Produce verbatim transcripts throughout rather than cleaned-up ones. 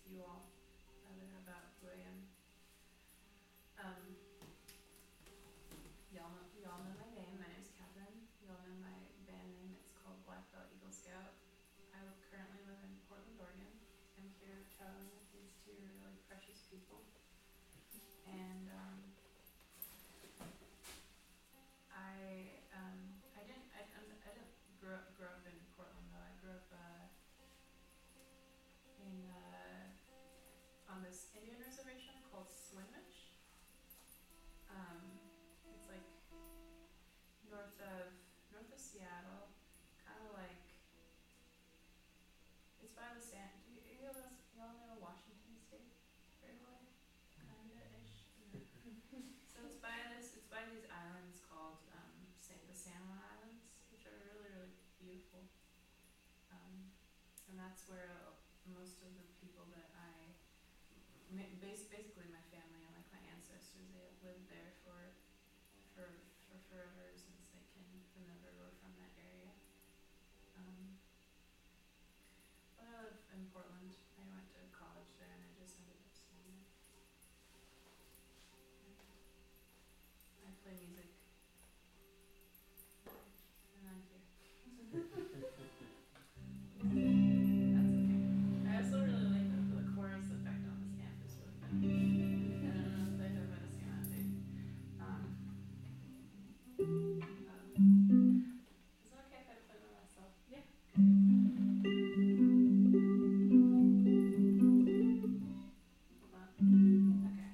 you all rather about who I am. Um, y'all know, y'all know my name. My name's Catherine. Y'all know my band name. It's called Black Belt Eagle Scout. I currently live in Portland, Oregon. I'm here traveling with these two really precious people. And um, I um, I didn't I, I didn't grow up, grow up in Portland though. I grew up uh, in uh, on this Indian reservation called Swinomish. Um, it's like north of north of Seattle, kind of like it's by the sand. Do you, you all y'all know Washington State fairly, kinda ish. So it's by this. It's by these islands called um, Sa- the San Juan Islands, which are really really beautiful. Um, and that's where uh, most of the people that I, bas- basically my family and like my ancestors, they have lived there for for for forever since they can remember we're from that area. Um, but I live in Portland. I went to college there and I just ended up staying there. I play music and I'm here. That's okay. I also really like the, the chorus effect on this campus with them. I don't know if they have ever seen that thing. Um, um, is it okay if I play by myself? Yeah. Hold on. Okay.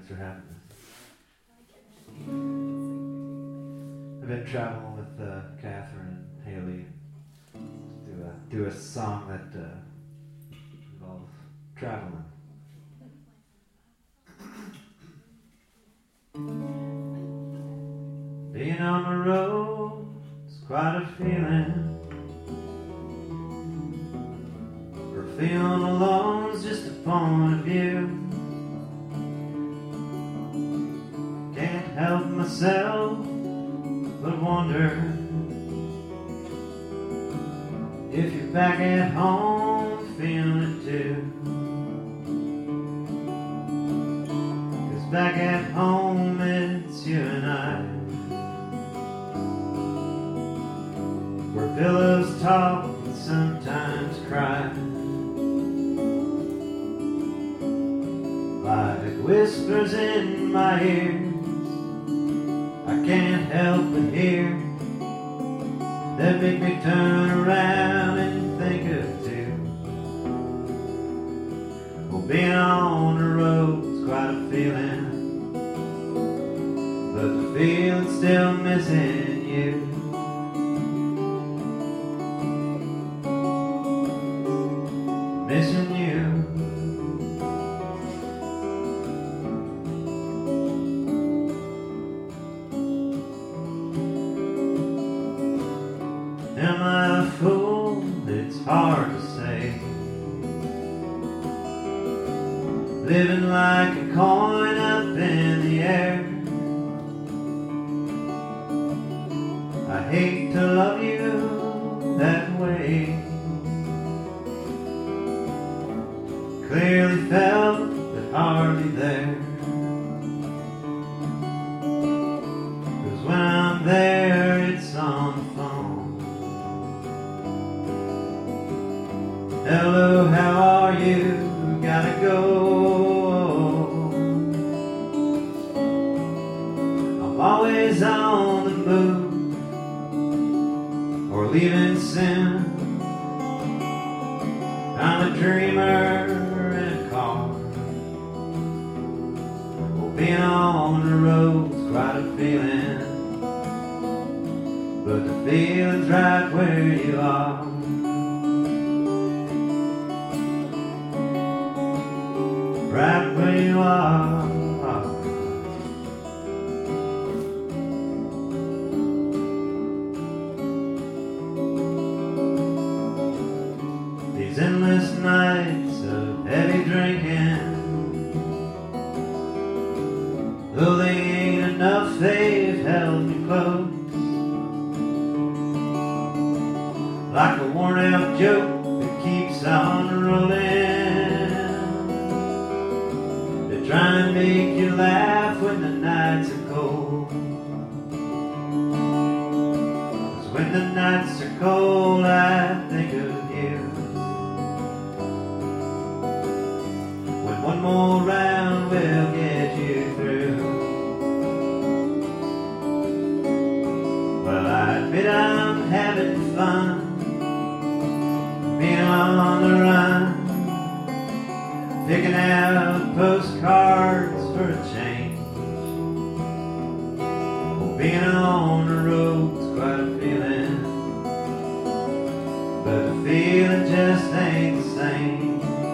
for having us. I've been traveling with uh, Catherine and Haley. Do a do a song that uh, involves traveling. Being on the road is quite a feeling. For feeling alone is just a point of view. Can't help myself but wonder if you're back at home feeling it too. 'Cause back at home it's you and I, where pillows talk and sometimes cry, like whispers in my ears I can't help but hear, that make me turn around and think of two. Well, being on the road's quite a feeling, but the feeling's still missing you. Missing you. Am I a fool? It's hard to say. Living like a coin up in the air. I hate to love you that way. Clearly felt, but hardly there. 'Cause when I'm there, it's on the phone. Hello, how are you? Gotta go. I'm always on the move, or leaving soon. I'm a dreamer in a car. Well, being on the road's quite a feeling, but the feeling's right where you are. Right where you are. These endless nights of heavy drinking, though they ain't enough, they've held me close, like a worn out joke that keeps on rolling. Try and make you laugh when the nights are cold. 'Cause when the nights are cold, I think of you. When one more round will get you through. Well, I admit I'm having fun, being on the run, picking out postcards for a change. Well, being on the road's quite a feeling, but the feeling just ain't the same.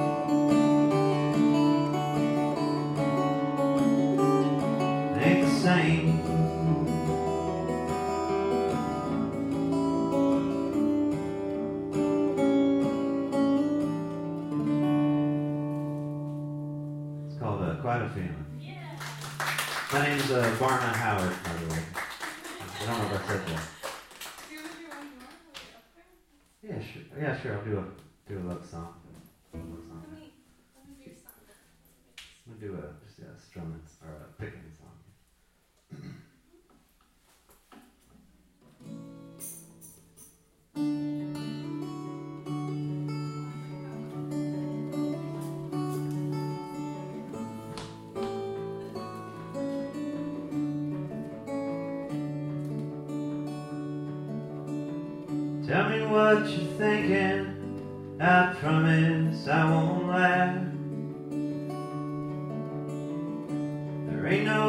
Ain't the same. Quite a feeling. Yeah. My name's uh, Barna Howard, by the way. I don't know if I said that. Do you want to do one more? Will it up there? Yeah, sure. Yeah, sure. I'll do a do a love song. Love song. Let me let me do something. We'll do a just a strumming or a picking song. Tell me what you're thinking, I promise I won't laugh.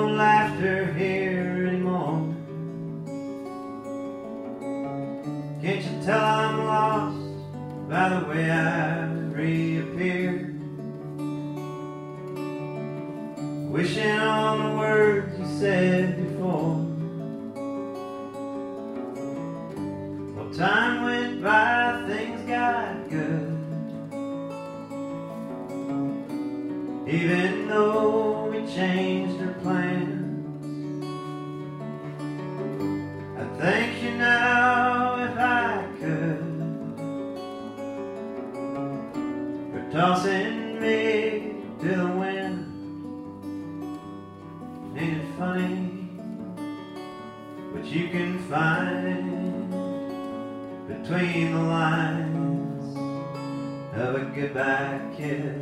no laughter here anymore. Can't you tell I'm lost by the way I reappear? Wishing on the words you said before. Well, time went by, things got good. Even though we changed our plans, I'd thank you now if I could for tossing me to the wind. Ain't it funny what you can find between the lines of a goodbye kiss?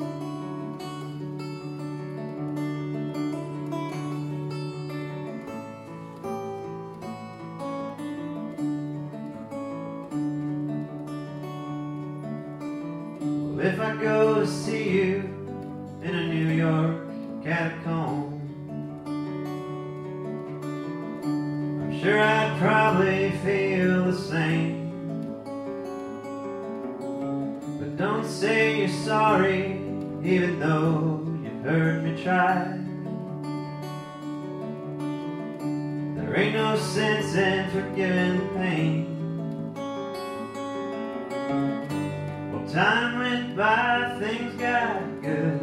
Well, if I go to see you in a New York catacomb, sure, I'd probably feel the same. But don't say you're sorry, even though you've heard me try. There ain't no sense in forgiving pain. Well, time went by, things got good.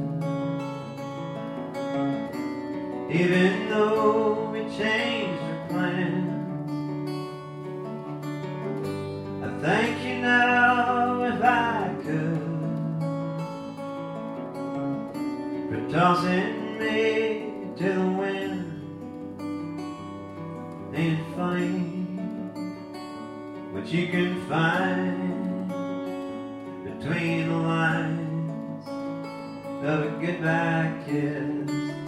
Even though we changed our plans, I thank you now if I could for tossing me to the wind. Ain't it funny what you can find between the lines of a goodbye kiss?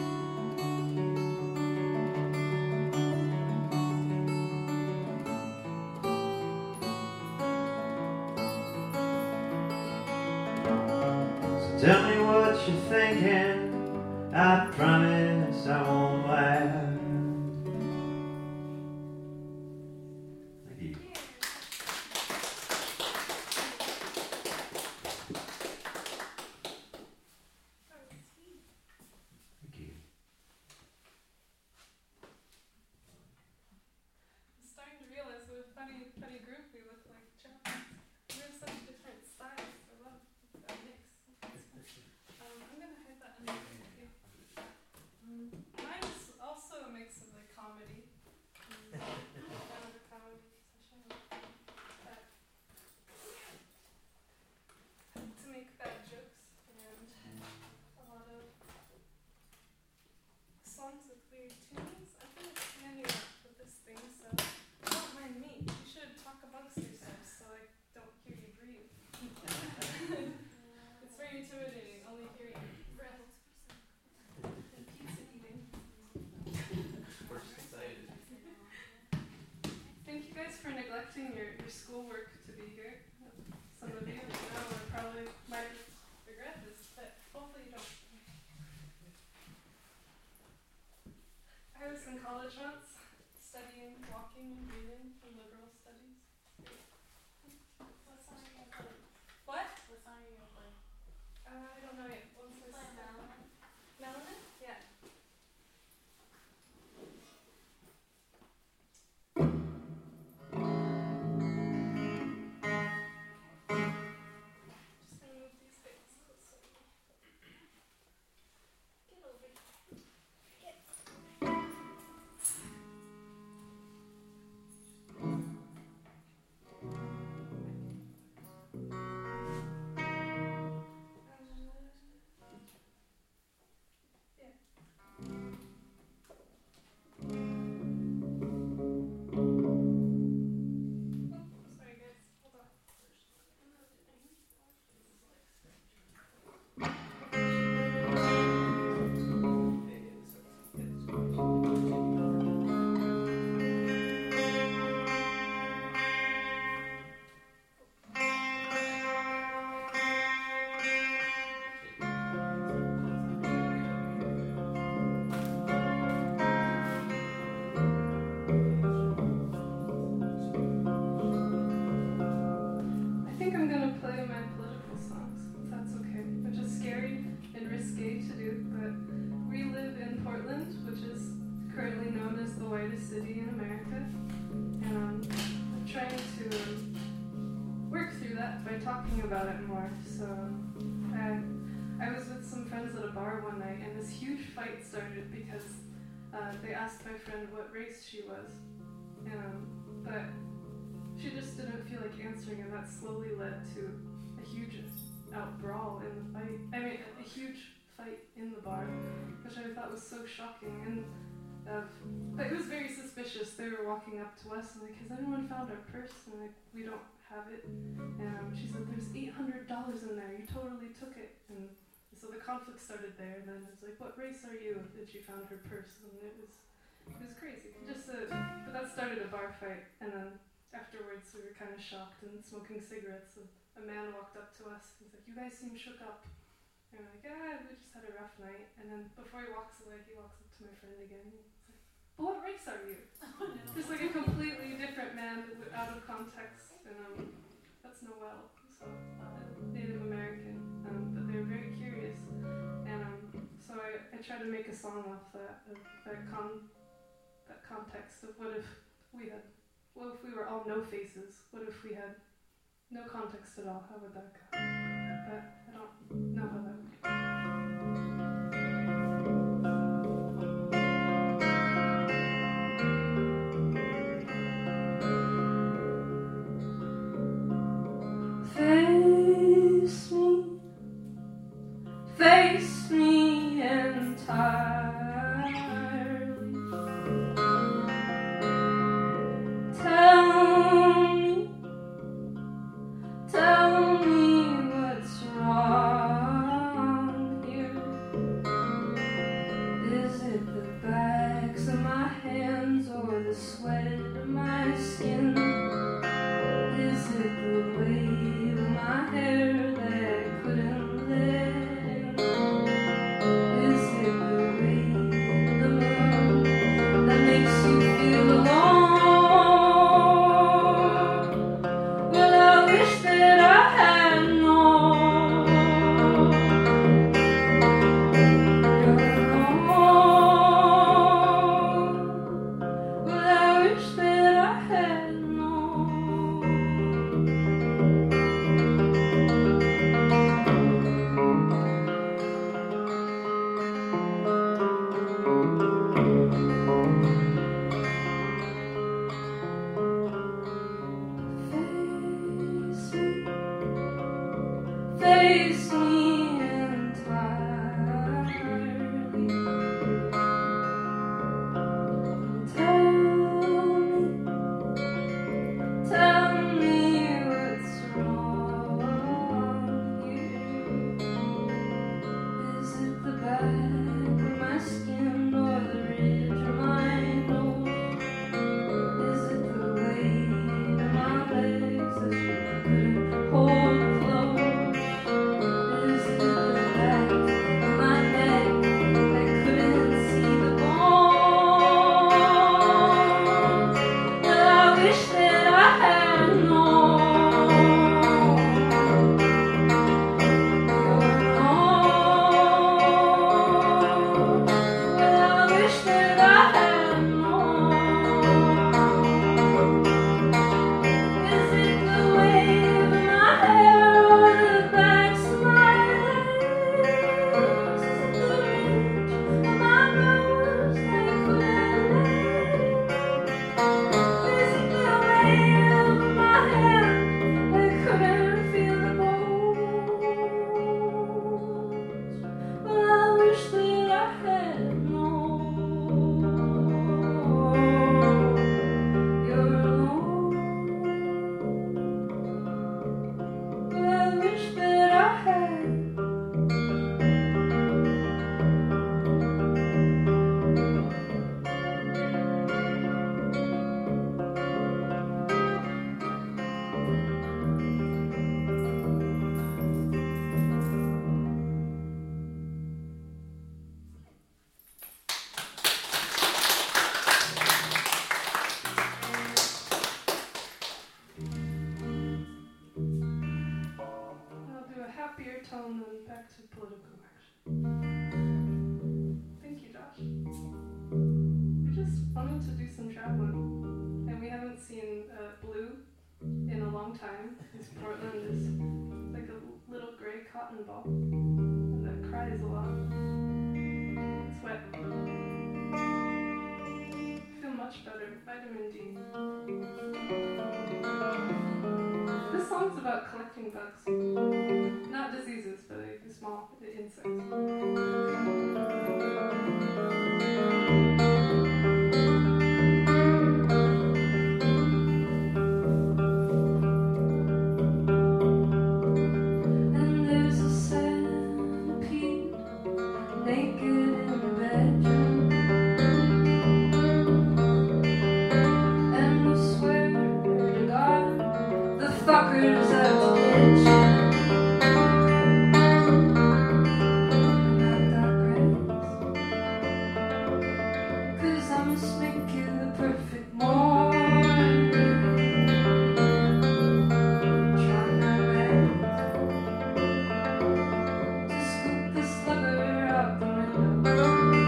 Tell me what you're thinking, I promise I won't laugh. Thank you. Thank you. I'm starting to realize what a funny, funny group we look like. We have such different styles. I love that mix. Um, I'm gonna hide that underneath you. Um, mine is also a mix of like comedy. Um, kind of a comedy session. But to make bad jokes and a lot of songs with weird tunes. I'm gonna stand you up with this thing, so don't mind me. You should talk amongst yourselves so I don't hear you breathe. It's very intimidating, only hearing breath and pizza eating. We're excited. Thank you guys for neglecting your, your schoolwork to be here. Some of you, you know, will probably might regret this, but hopefully you don't. I was in college once, studying walking and breathing and liberal studies. What song are you gonna play? What? What song are you gonna play? Uh, I don't know yet. Once I Play start. Melanin? Melanin? Yeah. Just gonna move these things closer to me. Get over here. Get. talking about it more. So I, I was with some friends at a bar one night, and this huge fight started because uh, they asked my friend what race she was, um, but she just didn't feel like answering, and that slowly led to a huge out brawl in the fight. I mean, a, a huge fight in the bar, which I thought was so shocking. And uh, but it was very suspicious. They were walking up to us and like, has anyone found our purse? And like, we don't have it. And um, she said, there's eight hundred dollars in there. You totally took it. And so the conflict started there. And then it was like, what race are you? And she found her purse, and it was it was crazy. Just a, but that started a bar fight, and then afterwards we were kind of shocked and smoking cigarettes. And a man walked up to us. He's like, you guys seem shook up. And we're like, yeah, we just had a rough night. And then before he walks away, he walks up to my friend again. He's like, but what race are you? Oh, no. Just like a completely different man, but out of context. And um, that's Noel, so uh, Native American. Um, but they were very curious. And um, so I, I tried to make a song off that, of that, con- that context of what if we had, what if we were all no faces? What if we had no context at all? How would that go? But I don't know how that would Face me, face me entirely. Tell me, tell me what's wrong here. Is it the backs of my hands or the sweat of my skin? Is it the wave of my hair that couldn't let in? Is it the rain, the moon that makes you feel alone? Well, I wish that I had known you're alone. Well, I wish that I had known. Face me entirely. Tell me, tell me what's wrong here. Is it the back of my skin or the ridge of my nose? Is it the weight of my legs that you couldn't hold close? Is it the back of my neck that couldn't see the bone? Well, I wish that I had known you're wrong. Well, I wish that I had known. Is it the wave of my hair or the backs of my legs? Is it the ridge of my nose that couldn't let in? Is it the wave of my hand that couldn't feel the bones? Well, I wish that I had known you're alone. Well, I wish that I had. I'll do a happier tone than back to political action. Thank you, Josh. We just wanted to do some traveling, and we haven't seen uh, Blue in a long long time, because Portland is like a little gray cotton ball, and that cries a lot. It's wet. I feel much better. Vitamin D. This song's about collecting bugs. Not diseases, but like small insects. Fuckers out to get you. And I digress, 'cause I must make you the perfect morning. Try my best to scoop the slugger out the window.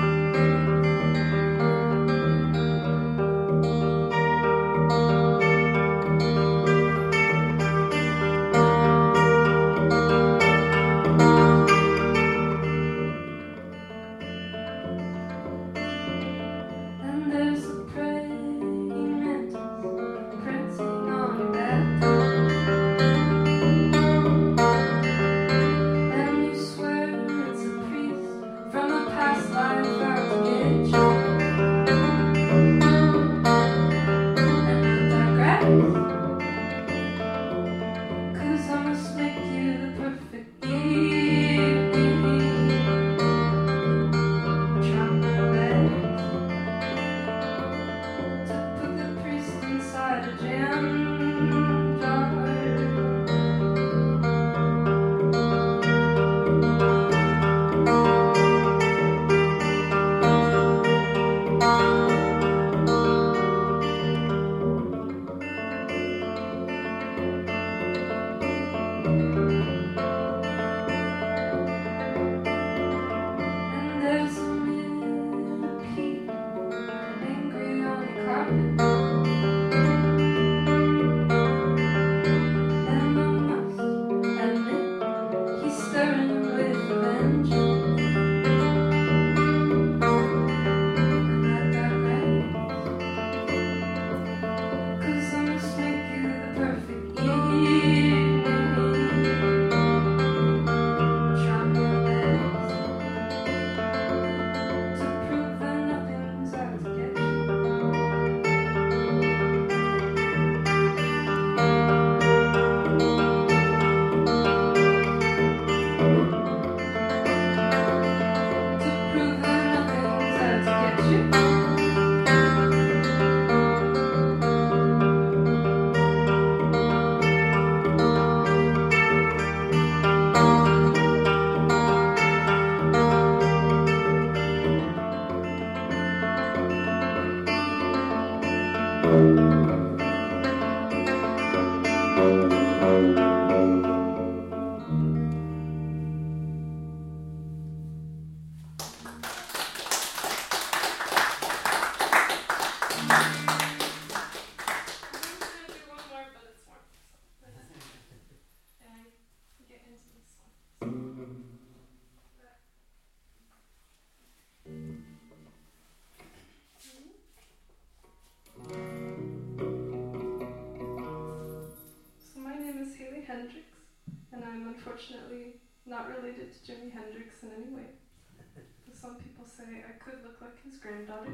Unfortunately, not related to Jimi Hendrix in any way. Some people say I could look like his granddaughter.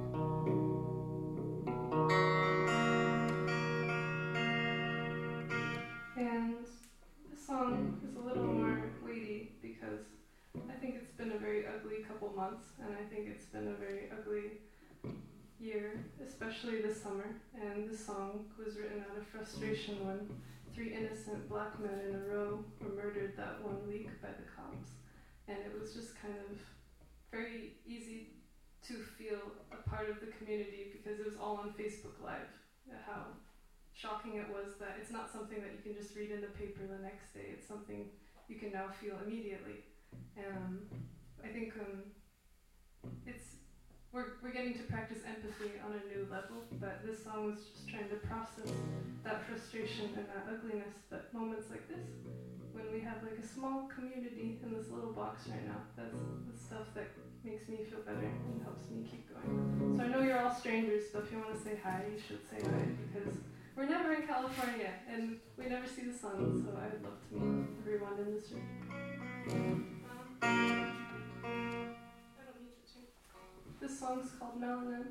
And the song is a little more weighty because I think it's been a very ugly couple months, and I think it's been a very ugly year, especially this summer. And this song was written out of frustration when three innocent black men in a row were murdered that one week by the cops. And it was just kind of very easy to feel a part of the community because it was all on Facebook Live. How shocking it was that it's not something that you can just read in the paper the next day. It's something you can now feel immediately. Um, I think um, it's we're we're getting to practice empathy on a new level. But this song was just trying to process that frustration and that ugliness. But moments like this, when we have like a small community in this little box right now, that's the stuff that makes me feel better and helps me keep going. So I know you're all strangers, but if you want to say hi, you should say hi, because we're never in California and we never see the sun, so I'd love to meet everyone in this room. Um, I don't need to change. This song's called Melanin.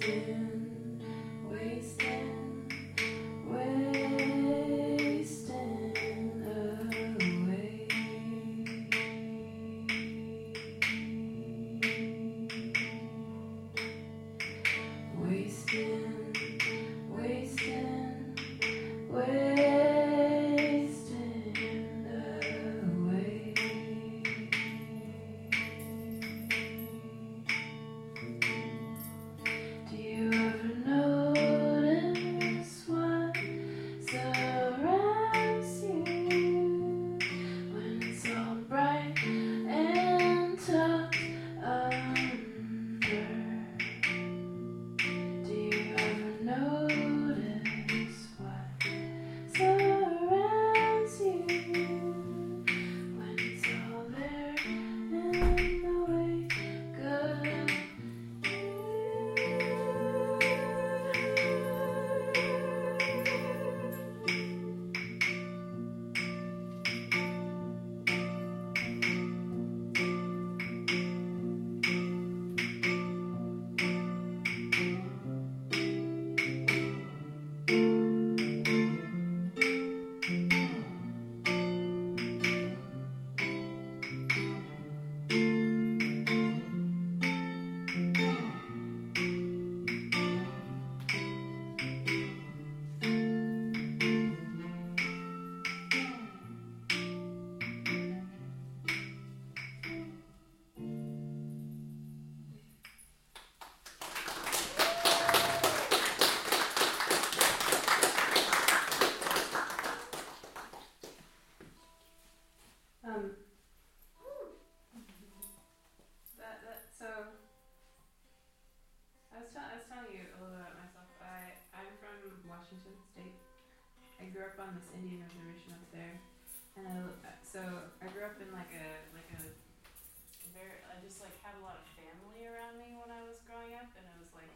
Um, that, that, so, I was, tell, I was telling you a little bit about myself. I, I'm from Washington State. I grew up on this Indian reservation up there. And I, so, I grew up in like a, like a, very, I just like had a lot of family around me when I was growing up, and it was like,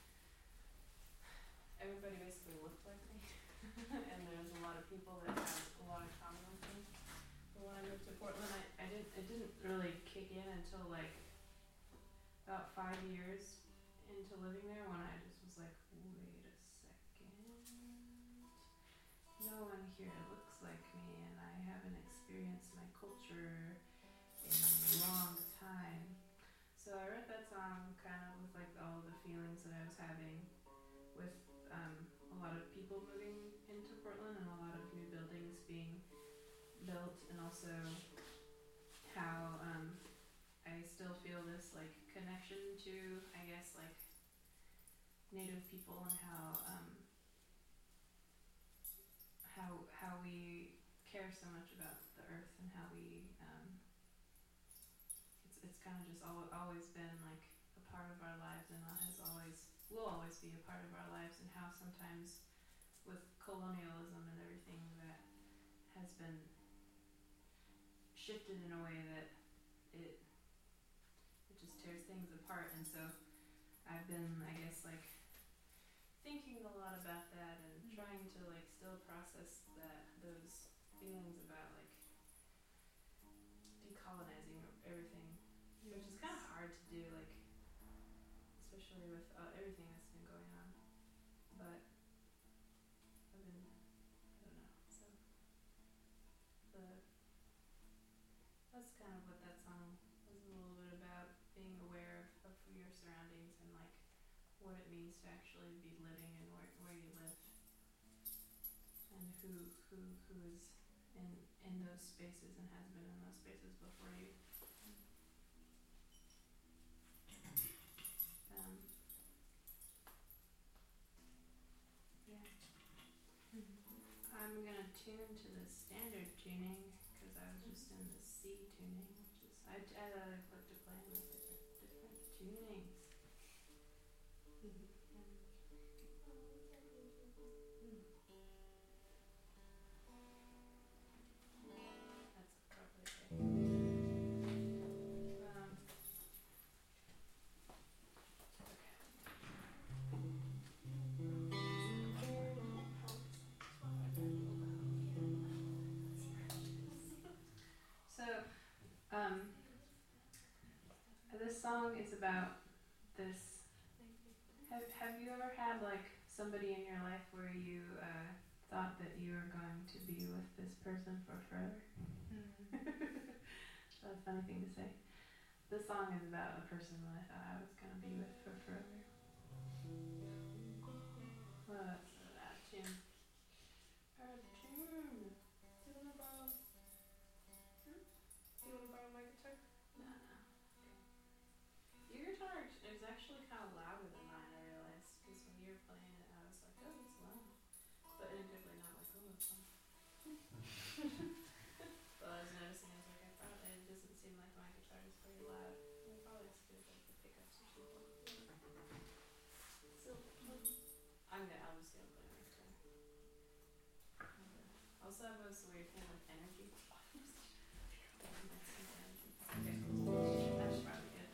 everybody basically looked like me. And there's a lot of people that have a lot in common with me. But when I moved to Portland, I, I didn't, it didn't really kick in until like about five years into living there, when I just was like, wait a second, no one here looks like me, and I haven't experienced my culture in a long time. So I wrote that song kind of with like all the feelings that I was having with um, a lot of people moving into Portland and a lot of new buildings being built, and also how um, I still feel this like connection to, I guess, like Native people, and how um, how how we care so much about the earth, and how we um, it's it's kind of just al- always been like a part of our lives, and has always will always be a part of our lives, and how sometimes with colonialism and everything that has been shifted in a way that it it just tears things apart. And so I've been, I guess, like thinking a lot about that, and mm-hmm. trying to like still process that those feelings about like decolonizing everything, yes. Which is kind of hard to do, like especially with uh, everything that's been going on. But I've been, I don't know. So the that's kind of what that song was a little bit about, being aware of, of your surroundings, and like what it means to actually be living, and where where you live, and who who who is in in those spaces and has been in those spaces before you. Um, yeah. Mm-hmm. I'm gonna tune to the standard tuning because I was just in the C tuning, which is I I like to play in like different different tunings. Mm-hmm. That's probably okay. Um, So, um, this song is about this Have Have you ever had like somebody in your life where you uh, thought that you were going to be with this person for forever? That's a funny thing to say. The song is about a person that I thought I was going to be with for forever. What's that tune? A tune. Do you wanna borrow? Hmm? Do you wanna borrow my guitar? No, no. Your guitar is actually kind of louder than mine, I realized, because when you were playing it, I was like, oh, it's loud. But in a good way, not like, oh, it's loud. But I was noticing, I was like, I probably, it doesn't seem like my guitar is very loud. It probably is because like the pickups are simple. So, um, I'm gonna, I'm just gonna play my guitar. Also, I have this weird thing with energy. Okay, that's probably good.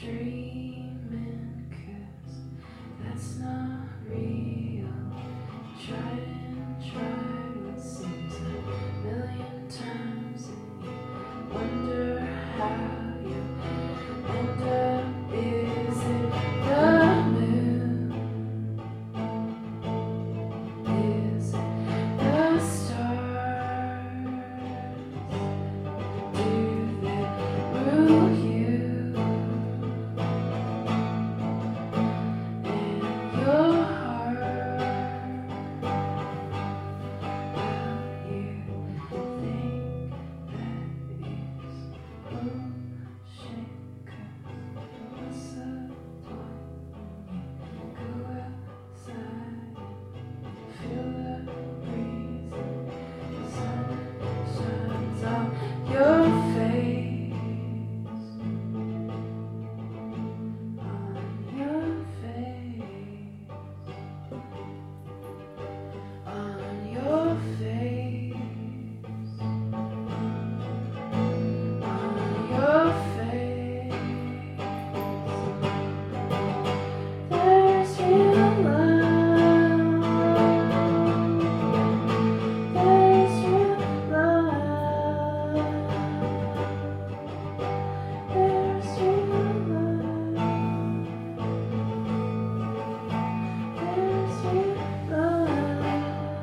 dreaming, 'cause that's not real. Tried and tried what seems a million times, and you wonder how you end up. Is it the moon? Is it the stars? Do they rule you in your heart? Will you think that is bullshit? 'Cause what's the point when you go outside and feel the breeze and the sun shines on your face, on your face, on your face, on your face. There's real love. There's real love. There's real love. There's real love.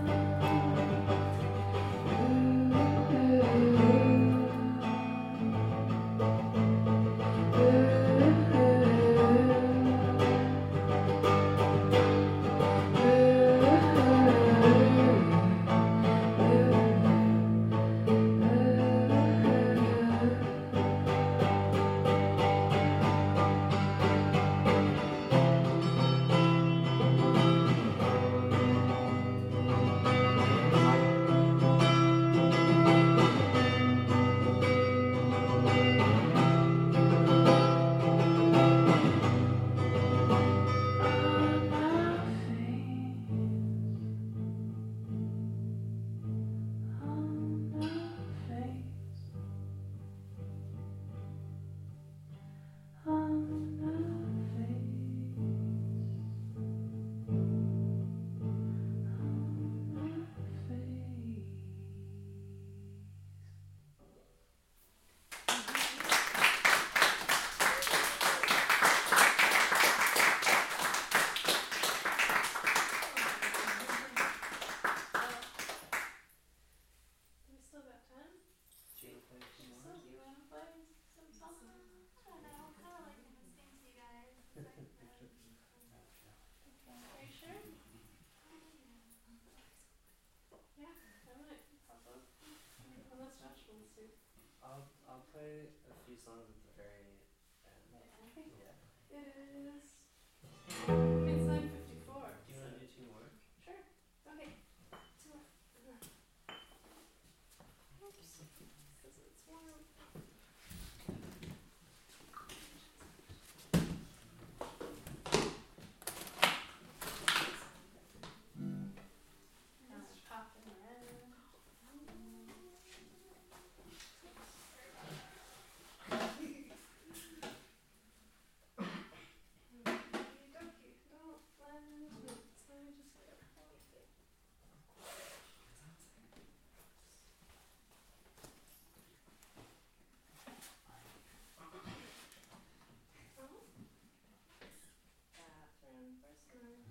We still got time? So, do you wanna play some songs? I don't know, kind of like listening to you guys. It's like, uh, Are you sure? Yeah, I might pop up. Unless Josh wants to. I'll I'll play a few songs at the very end. Okay. Yeah. It is. It's nine fifty-four. Do you want to do two more? Sure. Okay. Two more. Oops. 'Cause it's warm. Just popping around. Okey-dokey. Don't lend me. Let me just get a coffee. Oh. Bathroom. Where's my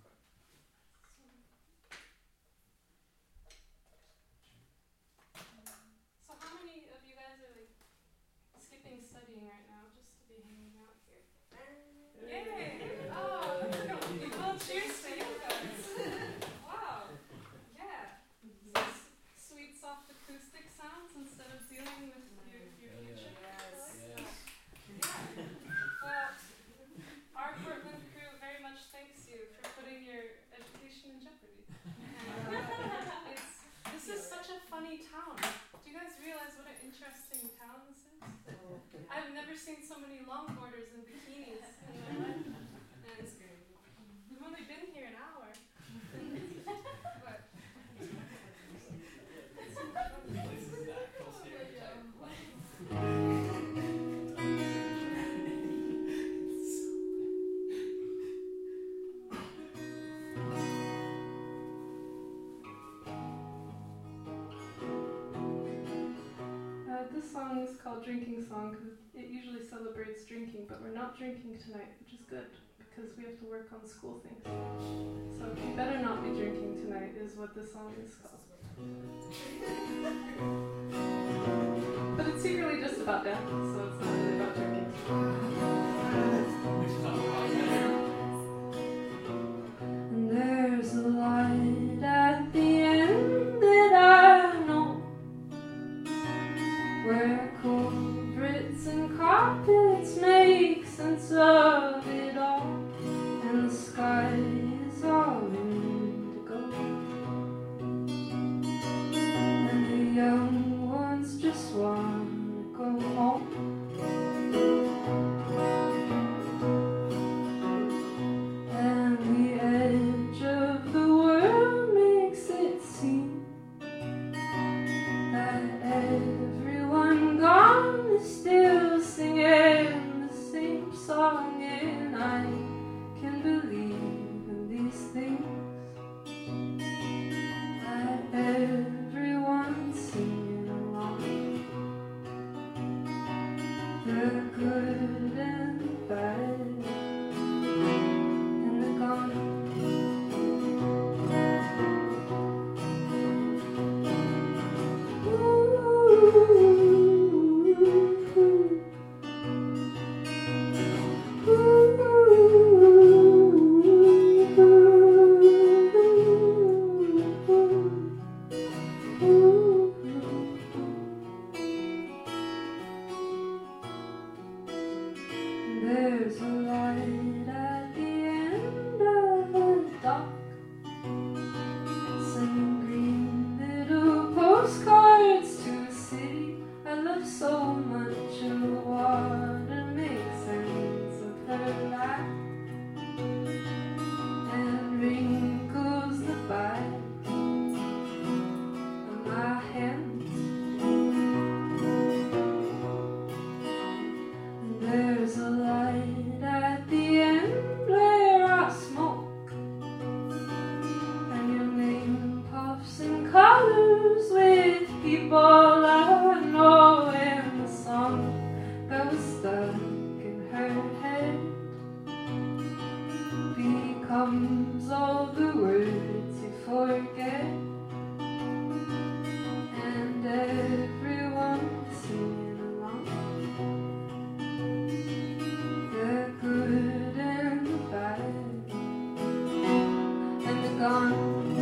So how many of you guys are like skipping studying right now just to be hanging out here? Yay! Oh, well, cheers to you guys. Wow. Yeah. S- Sweet, soft acoustic sounds instead of dealing with your, your future. Yes. Yeah. Well, our Portland crew very much thanks you for putting your education in jeopardy. And it's, this is such a funny town. Do you guys realize what an interesting town this is? I've never seen so many longboarders in bikinis in my life. And it's great. We've only been here an hour. But song is called Drinking Song because it usually celebrates drinking, but we're not drinking tonight, which is good because we have to work on school things. So you better not be drinking tonight is what this song is called. But it's secretly just about dance, so it's not really about drinking. And there's a light at the end that I know, where culprits and carpets make sense of it all, and the sky is all indigo, and the young ones just wanna go home. And the edge of the world makes it seem that everyone gone is still singing the same song, and I can believe in these things, that everyone's singing along, the good and the bad and the gone. There's a light at the end of the dock, sending green little postcards to a city I love so much, and the water makes sense of her life and wrinkles the back of my hands. And there's a light at the end where I smoke, and your name puffs in colors with people I know, and the song that was stuck in her head becomes all the words you forget, and everyone's singing along, the good and the bad and the gone.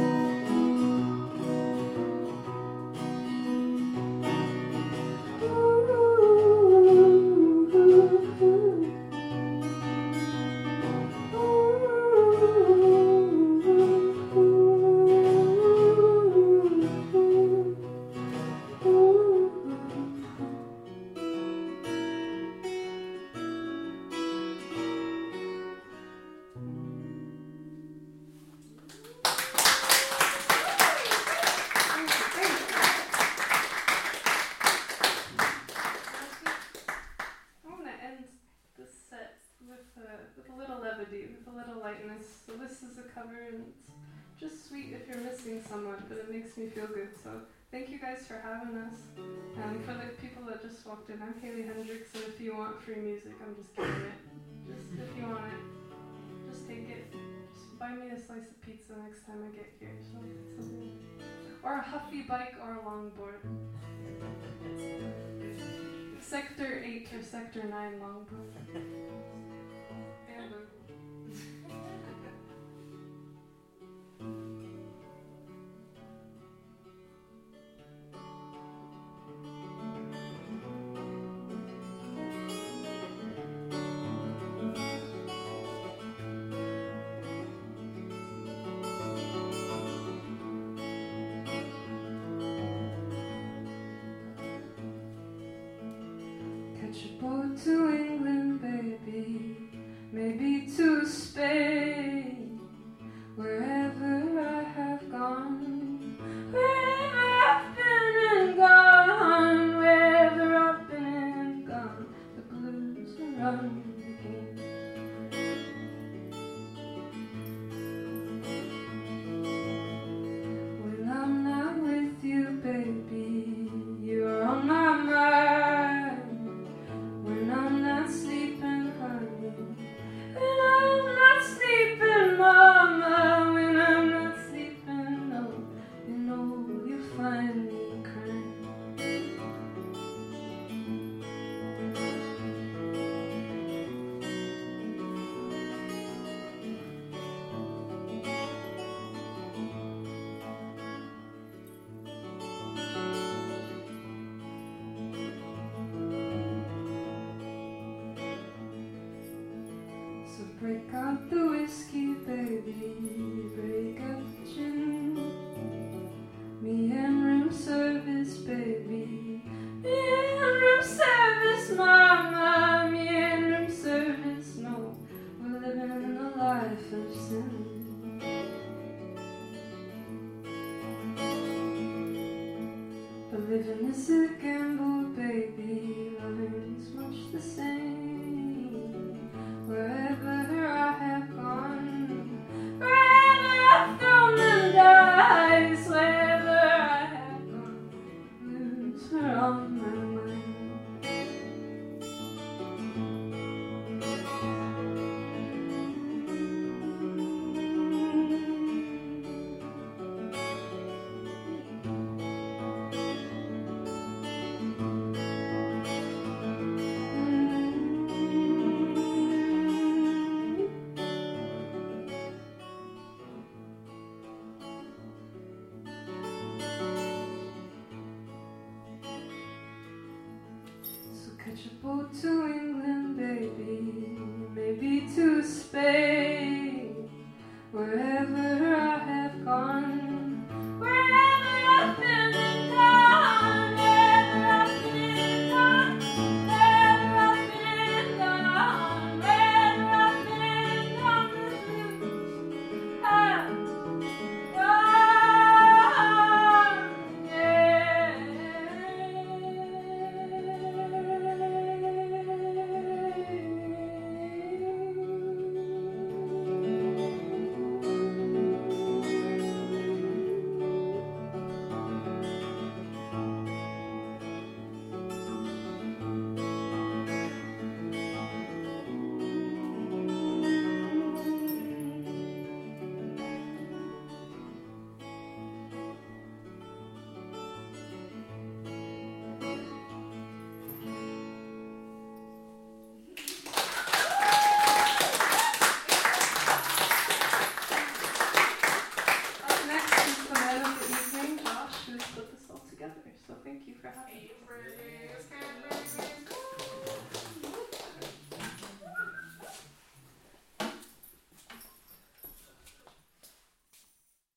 I want to end this set with a, with a little levity, with a little lightness. So this is a cover, and it's just sweet if you're missing someone, but it makes me feel good. So thank you guys for having us. And for the people that just walked in, I'm Kaylee Hendricks, and if you want free music, I'm just giving it. Just if you want it, just take it. Just buy me a slice of pizza next time I get here. So it's something. Or a Huffy bike or a longboard. Sector eight or Sector nine longboard. Bamboo. Catch a boat to England, baby, maybe to Spain, wherever I have gone, wherever I've been and gone, wherever I've been and gone, the blues will run again. When I'm not with you, baby, you're on my mind. Break out the whiskey, baby, break out the gin. Me and room service, baby, me and room service, mama, me and room service, no, we're living a life of sin. But living is a gamble, baby, loving's much the same. Wherever I have gone, wherever I've thrown the dice, wherever I have gone, blues are on my mind. Catch a boat to England, baby, maybe to Spain. Wherever I have gone, wherever I've been and gone, wherever I've been and gone, wherever I've been and gone, wherever I've been and gone, the blues have gone, yeah. Up next is the man of the evening, Josh, who's put this all together. So thank you for having me.